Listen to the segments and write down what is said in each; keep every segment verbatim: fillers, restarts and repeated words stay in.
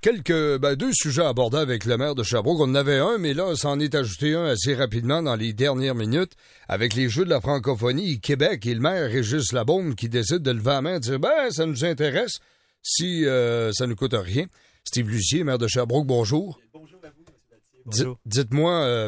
quelques, ben, deux sujets abordés avec le maire de Sherbrooke. On en avait un, mais là, ça en est ajouté un assez rapidement dans les dernières minutes avec les Jeux de la francophonie Québec et le maire Régis Labaume qui décide de lever la main et de dire, ben, ça nous intéresse si euh, ça nous coûte rien. Steve Lucier, maire de Sherbrooke, bonjour. Bonjour à vous, M. Battier. Bonjour. D- dites-moi, euh,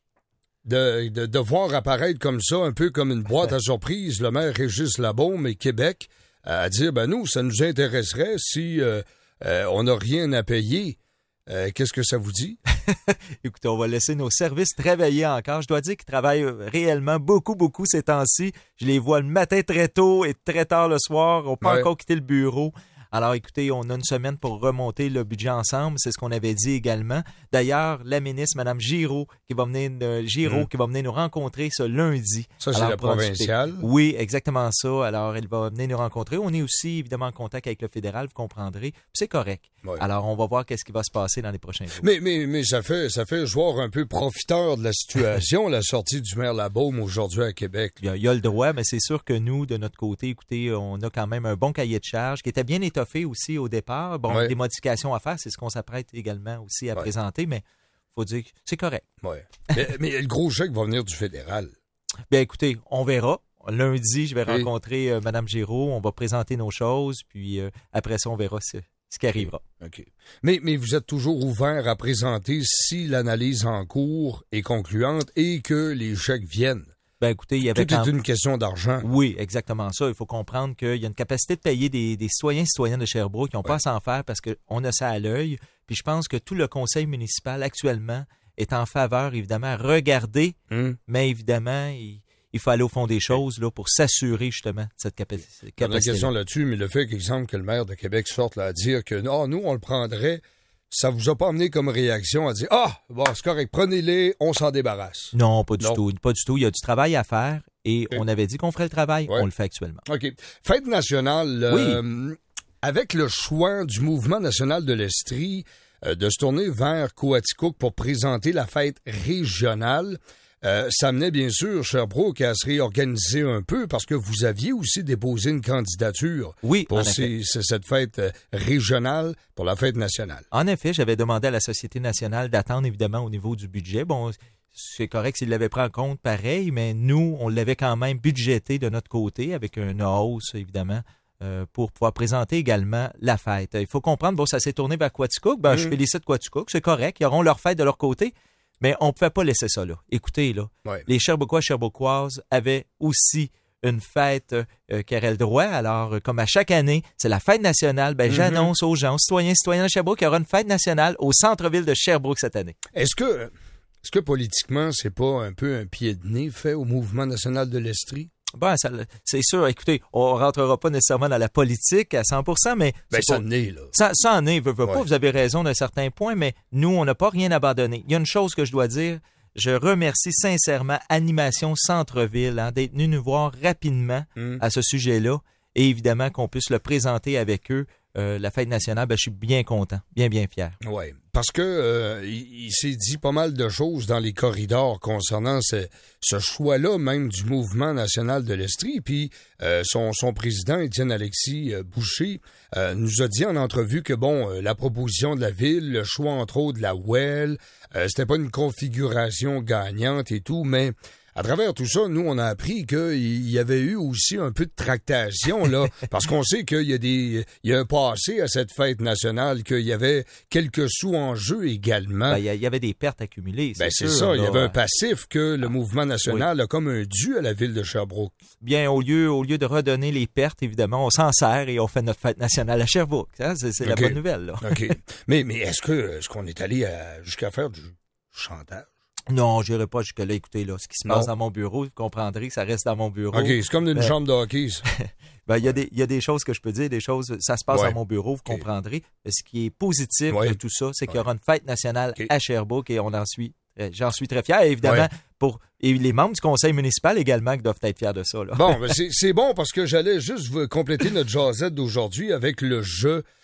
de, de, de voir apparaître comme ça, un peu comme une boîte à surprise, le maire Régis Labaume et Québec, à dire, ben nous, ça nous intéresserait si euh, euh, on n'a rien à payer. Euh, qu'est-ce que ça vous dit? Écoutez, on va laisser nos services travailler encore. Je dois dire qu'ils travaillent réellement beaucoup, beaucoup ces temps-ci. Je les vois le matin très tôt et très tard le soir. On n'a pas ouais. encore quitté le bureau. Alors, écoutez, on a une semaine pour remonter le budget ensemble. C'est ce qu'on avait dit également. D'ailleurs, la ministre, Mme Giraud, qui va venir, euh, Giraud, mmh. qui va venir nous rencontrer ce lundi. Ça, Alors, c'est la provinciale? Oui, exactement ça. Alors, elle va venir nous rencontrer. On est aussi, évidemment, en contact avec le fédéral, vous comprendrez. Puis c'est correct. Ouais. Alors, on va voir qu'est-ce qui va se passer dans les prochains jours. Mais, mais, mais ça fait, ça fait joueur un peu profiteur de la situation, la sortie du maire Labaume aujourd'hui à Québec. Il y, a, il y a le droit, mais c'est sûr que nous, de notre côté, écoutez, on a quand même un bon cahier de charges qui était bien étoffé aussi au départ. Bon, ouais. des modifications à faire, c'est ce qu'on s'apprête également aussi à ouais. présenter, mais il faut dire que c'est correct. Oui. mais, mais le gros chèque va venir du fédéral. Bien, écoutez, on verra. Lundi, je vais oui. rencontrer euh, Mme Giraud, on va présenter nos choses, puis euh, après ça, on verra ce, ce qui arrivera. OK. Mais, mais vous êtes toujours ouvert à présenter si l'analyse en cours est concluante et que les chèques viennent. Ben, écoutez, il y avait Tout quand... est une question d'argent. Oui, exactement ça. Il faut comprendre qu'il y a une capacité de payer des, des citoyens et citoyennes de Sherbrooke qui n'ont ouais. pas à s'en faire parce qu'on a ça à l'œil. Puis je pense que tout le conseil municipal actuellement est en faveur, évidemment, à regarder, hum. mais évidemment, il, il faut aller au fond des choses là, pour s'assurer justement de cette capacité. Il y a la question là-dessus, mais le fait qu'exemple que le maire de Québec sorte là, à dire que non, nous, on le prendrait... Ça vous a pas amené comme réaction à dire « Ah, bon, c'est correct, prenez-les, on s'en débarrasse. » Non, pas du non. tout. Pas du tout. Il y a du travail à faire et okay. on avait dit qu'on ferait le travail. Ouais. On le fait actuellement. OK. Fête nationale, oui. euh, avec le choix du Mouvement national de l'Estrie euh, de se tourner vers Coaticook pour présenter la fête régionale, Euh, ça menait bien sûr Sherbrooke à se réorganiser un peu parce que vous aviez aussi déposé une candidature oui, pour ces, cette fête régionale pour la fête nationale. En effet, j'avais demandé à la Société nationale d'attendre évidemment au niveau du budget. Bon, c'est correct s'ils l'avaient pris en compte pareil, mais nous, on l'avait quand même budgété de notre côté avec une hausse évidemment euh, pour pouvoir présenter également la fête. Il faut comprendre, bon, ça s'est tourné vers Coaticook. Ben, mmh. je félicite Coaticook, c'est correct, ils auront leur fête de leur côté. Mais on ne pouvait pas laisser ça là. Écoutez, là, ouais. les Sherbrookeois et Sherbrookoises avaient aussi une fête euh, qui aurait le droit. Alors, comme à chaque année, c'est la fête nationale. Ben, mm-hmm. j'annonce aux gens, aux citoyens, citoyennes de Sherbrooke, qu'il y aura une fête nationale au centre-ville de Sherbrooke cette année. Est-ce que, est-ce que politiquement, c'est pas un peu un pied de nez fait au Mouvement national de l'Estrie? Ben, ça, c'est sûr. Écoutez, on ne rentrera pas nécessairement dans la politique à cent pour cent, mais... Ben, ça pas, en est, là. Ça, ça en est, veut, veut ouais. pas. Vous avez raison d'un certain point, mais nous, on n'a pas rien abandonné. Il y a une chose que je dois dire. Je remercie sincèrement Animation Centre-Ville hein, d'être venu nous voir rapidement mm. à ce sujet-là et évidemment qu'on puisse le présenter avec eux. Euh, la fête nationale, ben, je suis bien content, bien, bien fier. Oui, parce que euh, il, il s'est dit pas mal de choses dans les corridors concernant ce, ce choix-là, même du Mouvement national de l'Estrie. Puis euh, son, son président, Étienne-Alexis Boucher, euh, nous a dit en entrevue que, bon, euh, la proposition de la ville, le choix, entre autres, de la W E L, euh, c'était pas une configuration gagnante et tout, mais... À travers tout ça, nous, on a appris qu'il y avait eu aussi un peu de tractation, là, parce qu'on sait qu'il y a des, il y a un passé à cette fête nationale, qu'il y avait quelques sous en jeu également. Ben, il y avait des pertes accumulées, c'est ben, sûr. c'est ça, là, il y avait un passif que le mouvement national oui. a comme un dû à la ville de Sherbrooke. Bien, au lieu, au lieu de redonner les pertes, évidemment, on s'en sert et on fait notre fête nationale à Sherbrooke. Hein? C'est, c'est okay. la bonne nouvelle, là. OK. Mais, mais est-ce que, est-ce qu'on est allé à, jusqu'à faire du chantage? Non, je n'irai pas jusque-là. Écoutez, là, ce qui se passe non. dans mon bureau, vous comprendrez que ça reste dans mon bureau. OK, c'est comme une ben, chambre de hockey, ça. ben, il y a des, il y a des choses que je peux dire, des choses, ça se passe ouais. dans mon bureau, vous okay. comprendrez. Ce qui est positif ouais. de tout ça, c'est qu'il y aura une fête nationale okay. à Sherbrooke et on en suit, j'en suis très fier, évidemment, ouais. pour, et les membres du conseil municipal également qui doivent être fiers de ça, là. Bon, ben c'est, c'est bon parce que j'allais juste vous compléter notre jasette d'aujourd'hui avec le jeu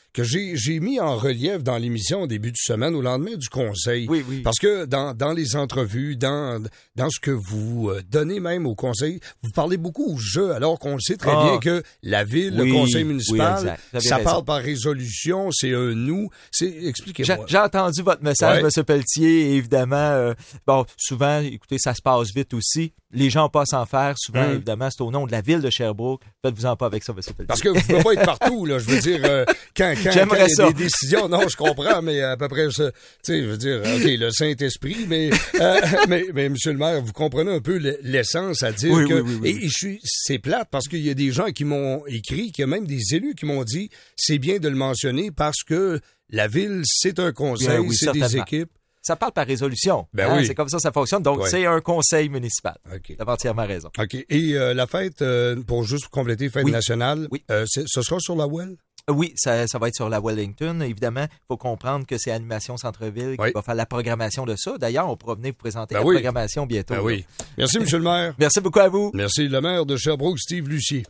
que j'ai, j'ai mis en relief dans l'émission au début de semaine, au lendemain du conseil. Oui, oui. Parce que dans, dans les entrevues, dans, dans ce que vous donnez même au conseil, vous parlez beaucoup au jeu, alors qu'on le sait très ah. bien que la ville, oui, le conseil municipal, oui, ça raison. Parle par résolution, c'est un nous. C'est, expliquez-moi. J'ai, j'ai entendu votre message, ouais. M. Pelletier, et évidemment, euh, bon, souvent, écoutez, ça se passe vite aussi. Les gens passent en faire. Souvent, hum. évidemment, c'est au nom de la ville de Sherbrooke. Faites-vous-en pas avec ça, M. Pelletier. Parce que vous ne pouvez pas être partout, là. Je veux dire, euh, quand, quand, quand il y a des décisions, non, je comprends, mais à peu près ça. Tu sais, je veux dire, OK, le Saint-Esprit, mais, euh, mais, mais, M. le maire, vous comprenez un peu l'essence à dire oui, que. Oui, oui, oui, et, et je suis, c'est plate parce qu'il y a des gens qui m'ont écrit, qu'il y a même des élus qui m'ont dit, c'est bien de le mentionner parce que la ville, c'est un conseil, bien, oui, c'est certainement. Des équipes. Ça parle par résolution. Ben hein? oui. C'est comme ça ça fonctionne. Donc, ouais. c'est un conseil municipal. Okay. T'as entièrement raison. OK. Et euh, la fête, euh, pour juste compléter, fête oui. nationale, oui. Euh, c'est, ce sera sur la Well? Oui, ça, ça va être sur la Wellington. Évidemment, il faut comprendre que c'est Animation Centre-Ville qui oui. va faire la programmation de ça. D'ailleurs, on pourra venir vous présenter ben la oui. programmation bientôt. Ben oui. Merci, M. le maire. Merci beaucoup à vous. Merci, le maire de Sherbrooke, Steve Lucier.